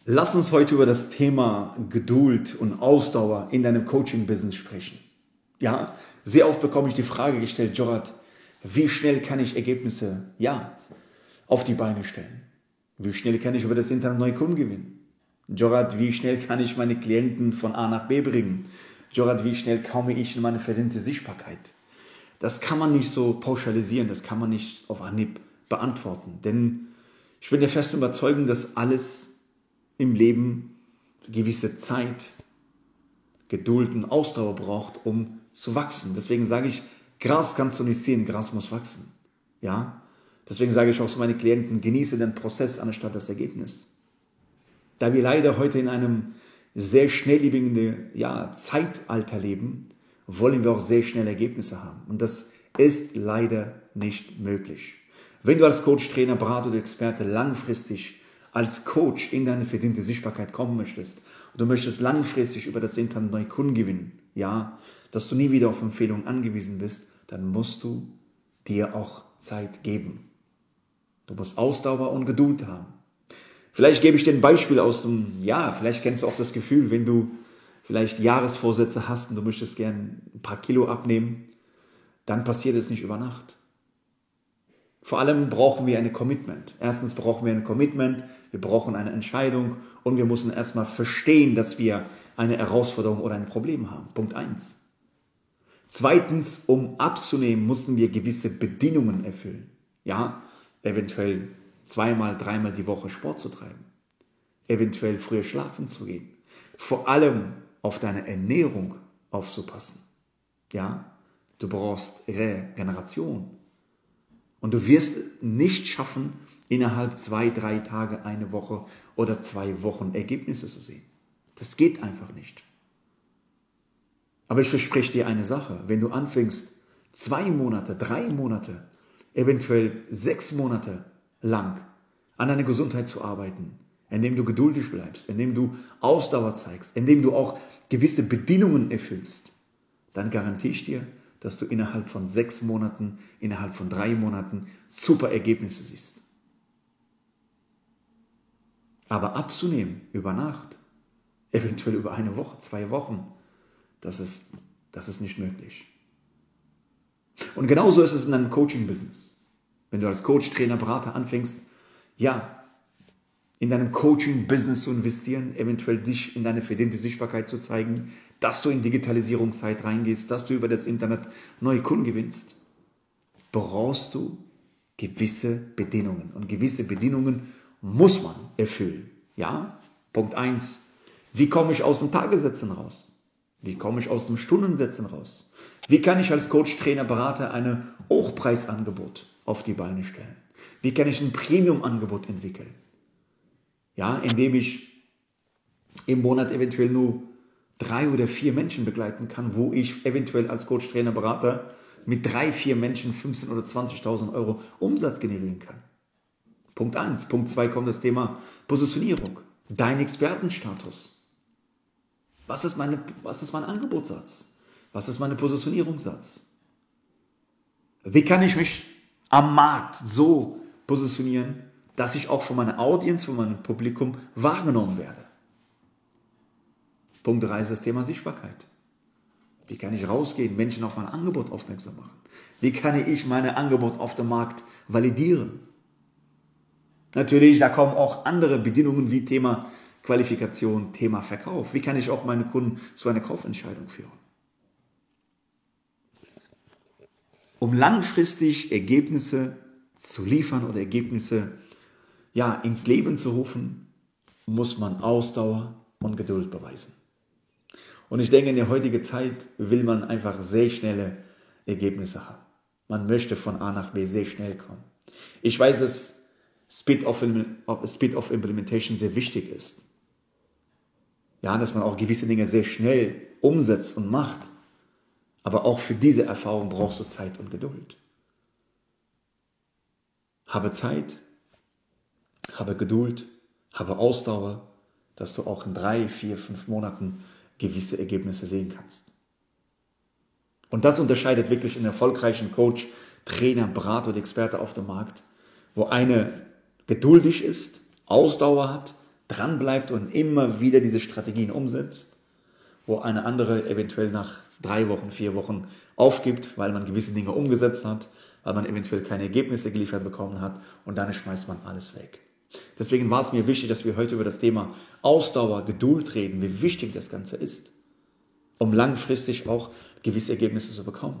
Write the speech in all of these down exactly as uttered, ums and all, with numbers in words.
Lass uns heute über das Thema Geduld und Ausdauer in deinem Coaching-Business sprechen. Ja, sehr oft bekomme ich die Frage gestellt, Jorat, wie schnell kann ich Ergebnisse, ja, auf die Beine stellen? Wie schnell kann ich über das Internet neue Kunden gewinnen? Jorat, wie schnell kann ich meine Klienten von A nach B bringen? Jorat, wie schnell komme ich in meine verdiente Sichtbarkeit? Das kann man nicht so pauschalisieren, das kann man nicht auf Anhieb beantworten. Denn ich bin der festen Überzeugung, dass alles im Leben gewisse Zeit, Geduld und Ausdauer braucht, um zu wachsen. Deswegen sage ich, Gras kannst du nicht sehen, Gras muss wachsen. Ja? Deswegen sage ich auch zu meinen Klienten, genieße den Prozess anstatt das Ergebnis. Da wir leider heute in einem sehr schnelllebigen ja, Zeitalter leben, wollen wir auch sehr schnell Ergebnisse haben. Und das ist leider nicht möglich. Wenn du als Coach, Trainer, Berater oder Experte langfristig als Coach in deine verdiente Sichtbarkeit kommen möchtest und du möchtest langfristig über das Internet neue Kunden gewinnen, ja, dass du nie wieder auf Empfehlungen angewiesen bist, dann musst du dir auch Zeit geben. Du musst Ausdauer und Geduld haben. Vielleicht gebe ich dir ein Beispiel aus dem, ja, vielleicht kennst du auch das Gefühl, wenn du vielleicht Jahresvorsätze hast und du möchtest gern ein paar Kilo abnehmen, dann passiert es nicht über Nacht. Vor allem brauchen wir ein Commitment. Erstens brauchen wir ein Commitment, wir brauchen eine Entscheidung und wir müssen erstmal verstehen, dass wir eine Herausforderung oder ein Problem haben. Punkt eins. Zweitens, um abzunehmen, mussten wir gewisse Bedingungen erfüllen. Ja, eventuell zweimal, dreimal die Woche Sport zu treiben. Eventuell früher schlafen zu gehen. Vor allem auf deine Ernährung aufzupassen. Ja, du brauchst Regeneration. Und du wirst nicht schaffen, innerhalb zwei, drei Tage, eine Woche oder zwei Wochen Ergebnisse zu sehen. Das geht einfach nicht. Aber ich verspreche dir eine Sache, wenn du anfängst, zwei Monate, drei Monate, eventuell sechs Monate lang an deiner Gesundheit zu arbeiten, indem du geduldig bleibst, indem du Ausdauer zeigst, indem du auch gewisse Bedingungen erfüllst, dann garantiere ich dir, dass du innerhalb von sechs Monaten, innerhalb von drei Monaten super Ergebnisse siehst. Aber abzunehmen über Nacht, eventuell über eine Woche, zwei Wochen, das ist, das ist nicht möglich. Und genauso ist es in deinem Coaching-Business. Wenn du als Coach, Trainer, Berater anfängst, ja, in deinem Coaching-Business zu investieren, eventuell dich in deine verdiente Sichtbarkeit zu zeigen, dass du in Digitalisierungszeit reingehst, dass du über das Internet neue Kunden gewinnst, brauchst du gewisse Bedingungen. Und gewisse Bedingungen muss man erfüllen. Ja? Punkt eins. Wie komme ich aus den Tagessätzen raus? Wie komme ich aus den Stundensätzen raus? Wie kann ich als Coach, Trainer, Berater ein Hochpreisangebot auf die Beine stellen? Wie kann ich ein Premium-Angebot entwickeln? Ja, indem ich im Monat eventuell nur drei oder vier Menschen begleiten kann, wo ich eventuell als Coach, Trainer, Berater mit drei, vier Menschen fünfzehntausend oder zwanzigtausend Euro Umsatz generieren kann. Punkt eins. Punkt zwei kommt das Thema Positionierung. Dein Expertenstatus. Was ist meine, was ist mein Angebotssatz? Was ist meine Positionierungssatz? Wie kann ich mich am Markt so positionieren, dass ich auch von meiner Audience, von meinem Publikum wahrgenommen werde? Punkt drei ist das Thema Sichtbarkeit. Wie kann ich rausgehen, Menschen auf mein Angebot aufmerksam machen? Wie kann ich mein Angebot auf dem Markt validieren? Natürlich, da kommen auch andere Bedingungen wie Thema Qualifikation, Thema Verkauf. Wie kann ich auch meine Kunden zu einer Kaufentscheidung führen? Um langfristig Ergebnisse zu liefern oder Ergebnisse ja, ins Leben zu rufen, muss man Ausdauer und Geduld beweisen. Und ich denke, in der heutigen Zeit will man einfach sehr schnelle Ergebnisse haben. Man möchte von A nach B sehr schnell kommen. Ich weiß, dass Speed of, Speed of Implementation sehr wichtig ist. Ja, dass man auch gewisse Dinge sehr schnell umsetzt und macht. Aber auch für diese Erfahrung brauchst du Zeit und Geduld. Habe Zeit, habe Geduld, habe Ausdauer, dass du auch in drei, vier, fünf Monaten gewisse Ergebnisse sehen kannst. Und das unterscheidet wirklich einen erfolgreichen Coach, Trainer, Berater oder Experte auf dem Markt, wo eine geduldig ist, Ausdauer hat, dranbleibt und immer wieder diese Strategien umsetzt, wo eine andere eventuell nach drei Wochen, vier Wochen aufgibt, weil man gewisse Dinge umgesetzt hat, weil man eventuell keine Ergebnisse geliefert bekommen hat und dann schmeißt man alles weg. Deswegen war es mir wichtig, dass wir heute über das Thema Ausdauer, Geduld reden, wie wichtig das Ganze ist, um langfristig auch gewisse Ergebnisse zu bekommen.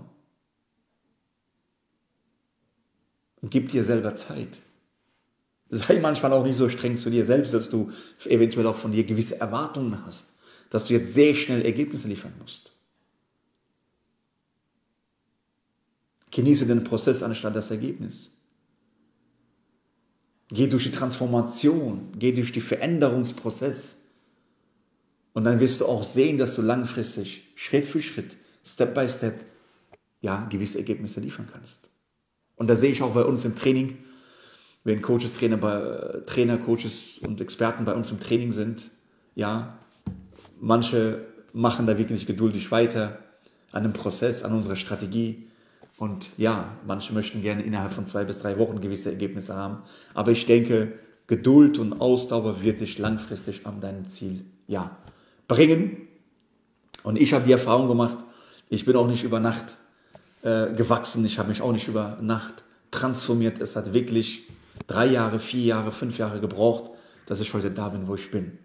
Und gib dir selber Zeit. Sei manchmal auch nicht so streng zu dir selbst, dass du eventuell auch von dir gewisse Erwartungen hast, dass du jetzt sehr schnell Ergebnisse liefern musst. Genieße den Prozess anstatt das Ergebnis. Geh durch die Transformation, geh durch den Veränderungsprozess und dann wirst du auch sehen, dass du langfristig, Schritt für Schritt, Step by Step, ja, gewisse Ergebnisse liefern kannst. Und da sehe ich auch bei uns im Training, wenn Coaches, Trainer, bei, Trainer, Coaches und Experten bei uns im Training sind, ja, manche machen da wirklich geduldig weiter an dem Prozess, an unserer Strategie. Und ja, manche möchten gerne innerhalb von zwei bis drei Wochen gewisse Ergebnisse haben. Aber ich denke, Geduld und Ausdauer wird dich langfristig an deinem Ziel, ja, bringen. Und ich habe die Erfahrung gemacht, ich bin auch nicht über Nacht äh, gewachsen, ich habe mich auch nicht über Nacht transformiert. Es hat wirklich drei Jahre, vier Jahre, fünf Jahre gebraucht, dass ich heute da bin, wo ich bin.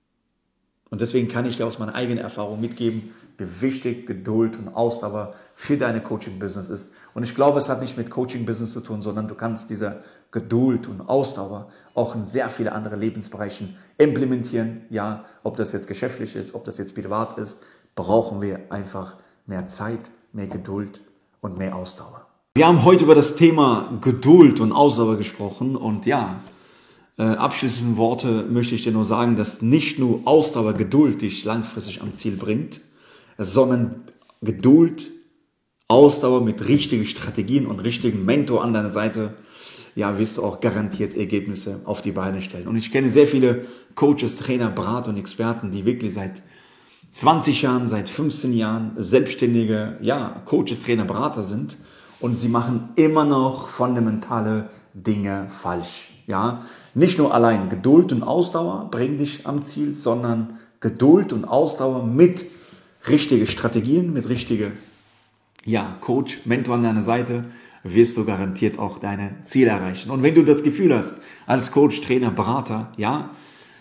Und deswegen kann ich dir aus meiner eigenen Erfahrung mitgeben, wie wichtig Geduld und Ausdauer für deine Coaching-Business ist. Und ich glaube, es hat nicht mit Coaching-Business zu tun, sondern du kannst diese Geduld und Ausdauer auch in sehr viele andere Lebensbereichen implementieren. Ja, ob das jetzt geschäftlich ist, ob das jetzt privat ist, brauchen wir einfach mehr Zeit, mehr Geduld und mehr Ausdauer. Wir haben heute über das Thema Geduld und Ausdauer gesprochen und ja, Äh, abschließende Worte möchte ich dir nur sagen, dass nicht nur Ausdauer, Geduld dich langfristig am Ziel bringt, sondern Geduld, Ausdauer mit richtigen Strategien und richtigen Mentor an deiner Seite, ja, wirst du auch garantiert Ergebnisse auf die Beine stellen. Und ich kenne sehr viele Coaches, Trainer, Berater und Experten, die wirklich seit zwanzig Jahren, seit fünfzehn Jahren selbstständige, ja, Coaches, Trainer, Berater sind und sie machen immer noch fundamentale Dinge falsch. Ja, nicht nur allein Geduld und Ausdauer bringen dich am Ziel, sondern Geduld und Ausdauer mit richtigen Strategien, mit richtigen, ja, Coach, Mentor an deiner Seite, wirst du garantiert auch deine Ziele erreichen. Und wenn du das Gefühl hast, als Coach, Trainer, Berater, ja,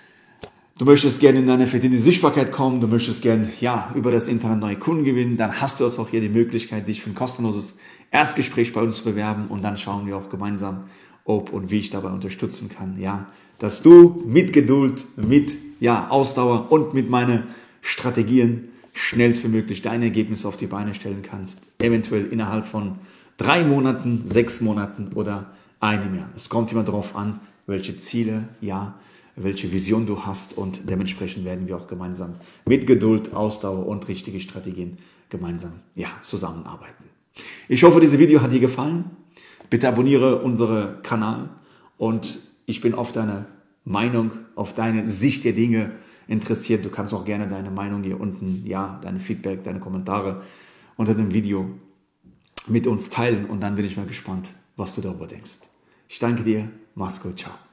du möchtest gerne in deine verdiente Sichtbarkeit kommen, du möchtest gerne, ja, über das Internet neue Kunden gewinnen, dann hast du jetzt auch hier die Möglichkeit, dich für ein kostenloses Erstgespräch bei uns zu bewerben und dann schauen wir auch gemeinsam, ob und wie ich dabei unterstützen kann, ja, dass du mit Geduld, mit, ja, Ausdauer und mit meinen Strategien schnellstmöglich deine Ergebnisse auf die Beine stellen kannst, eventuell innerhalb von drei Monaten, sechs Monaten oder einem Jahr. Es kommt immer darauf an, welche Ziele, ja, welche Vision du hast und dementsprechend werden wir auch gemeinsam mit Geduld, Ausdauer und richtige Strategien gemeinsam, ja, zusammenarbeiten. Ich hoffe, dieses Video hat dir gefallen. Bitte abonniere unseren Kanal und ich bin auf deine Meinung, auf deine Sicht der Dinge interessiert. Du kannst auch gerne deine Meinung hier unten, ja, deine Feedback, deine Kommentare unter dem Video mit uns teilen und dann bin ich mal gespannt, was du darüber denkst. Ich danke dir, mach's gut, ciao.